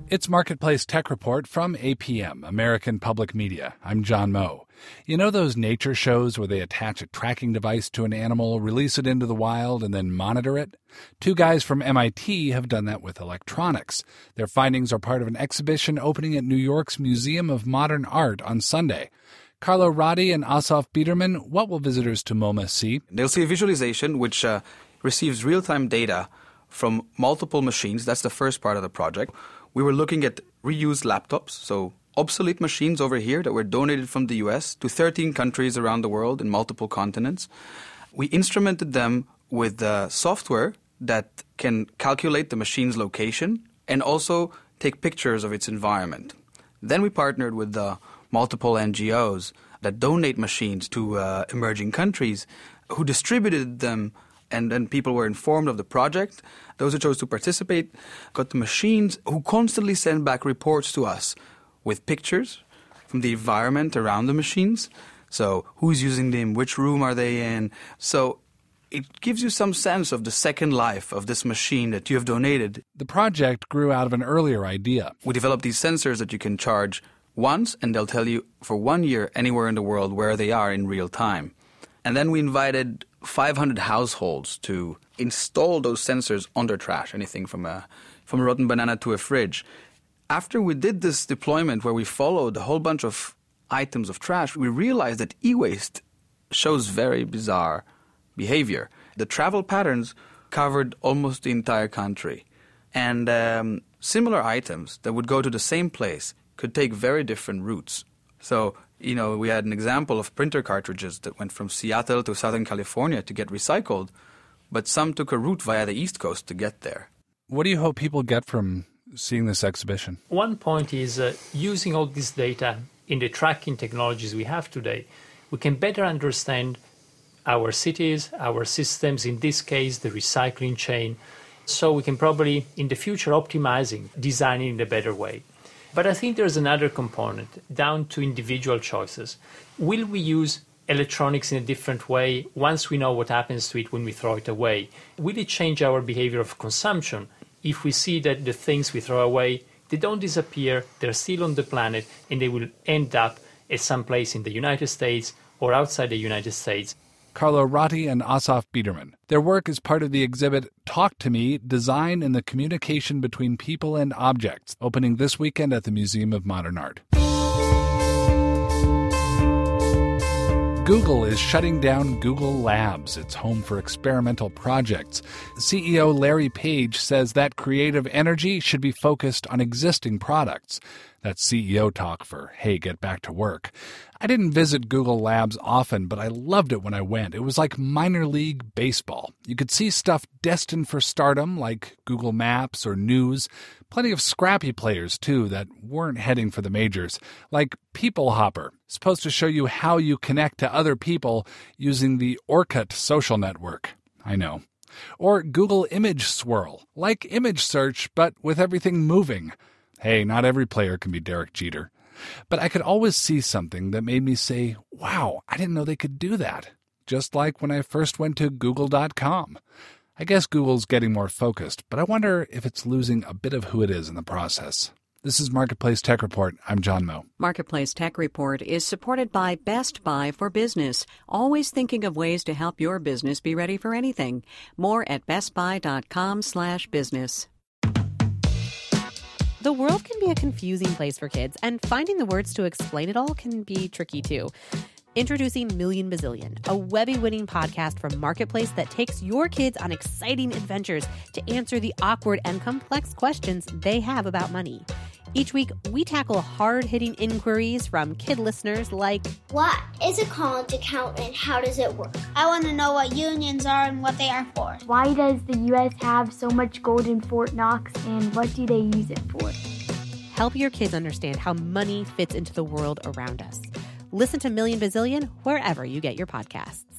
It's Marketplace Tech Report from APM, American Public Media. I'm John Moe. You know those nature shows where they attach a tracking device to an animal, release it into the wild, and then monitor it? Two guys from MIT have done that with electronics. Their findings are part of an exhibition opening at New York's Museum of Modern Art on Sunday. Carlo Ratti and Asaf Biderman, what will visitors to MoMA see? They'll see a visualization which receives real-time data from multiple machines. That's the first part of the project. We were looking at reused laptops, so obsolete machines over here that were donated from the US to 13 countries around the world in multiple continents. We instrumented them with software that can calculate the machine's location and also take pictures of its environment. Then we partnered with multiple NGOs that donate machines to emerging countries who distributed them, and then people were informed of the project. Those who chose to participate got the machines who constantly send back reports to us with pictures from the environment around the machines. So who's using them, which room are they in? So it gives you some sense of the second life of this machine that you have donated. The project grew out of an earlier idea. We developed these sensors that you can charge once, and they'll tell you for 1 year anywhere in the world where they are in real time. And then we invited 500 households to install those sensors on their trash, anything from a rotten banana to a fridge. After we did this deployment where we followed a whole bunch of items of trash, we realized that e-waste shows very bizarre behavior. The travel patterns covered almost the entire country. And similar items that would go to the same place could take very different routes. So, we had an example of printer cartridges that went from Seattle to Southern California to get recycled, but some took a route via the East Coast to get there. What do you hope people get from seeing this exhibition? One point is using all this data in the tracking technologies we have today, we can better understand our cities, our systems, in this case, the recycling chain, so we can probably, in the future, designing in a better way. But I think there's another component, down to individual choices. Will we use electronics in a different way once we know what happens to it when we throw it away? Will it change our behavior of consumption if we see that the things we throw away, they don't disappear, they're still on the planet, and they will end up at some place in the United States or outside the United States? Carlo Ratti and Asaf Biderman. Their work is part of the exhibit Talk to Me, Design and the Communication Between People and Objects, opening this weekend at the Museum of Modern Art. Google is shutting down Google Labs, its home for experimental projects. CEO Larry Page says that creative energy should be focused on existing products. That's CEO talk for, hey, get back to work. I didn't visit Google Labs often, but I loved it when I went. It was like minor league baseball. You could see stuff destined for stardom, like Google Maps or News. Plenty of scrappy players, too, that weren't heading for the majors, like People Hopper, supposed to show you how you connect to other people using the Orkut social network. I know. Or Google Image Swirl, like image search, but with everything moving. Hey, not every player can be Derek Jeter. But I could always see something that made me say, wow, I didn't know they could do that. Just like when I first went to Google.com. I guess Google's getting more focused, but I wonder if it's losing a bit of who it is in the process. This is Marketplace Tech Report. I'm John Moe. Marketplace Tech Report is supported by Best Buy for Business, always thinking of ways to help your business be ready for anything. More at bestbuy.com/business. The world can be a confusing place for kids, and finding the words to explain it all can be tricky too. Introducing Million Bazillion, a Webby-winning podcast from Marketplace that takes your kids on exciting adventures to answer the awkward and complex questions they have about money. Each week, we tackle hard-hitting inquiries from kid listeners like, what is a college account and how does it work? I want to know what unions are and what they are for. Why does the U.S. have so much gold in Fort Knox and what do they use it for? Help your kids understand how money fits into the world around us. Listen to Million Bazillion wherever you get your podcasts.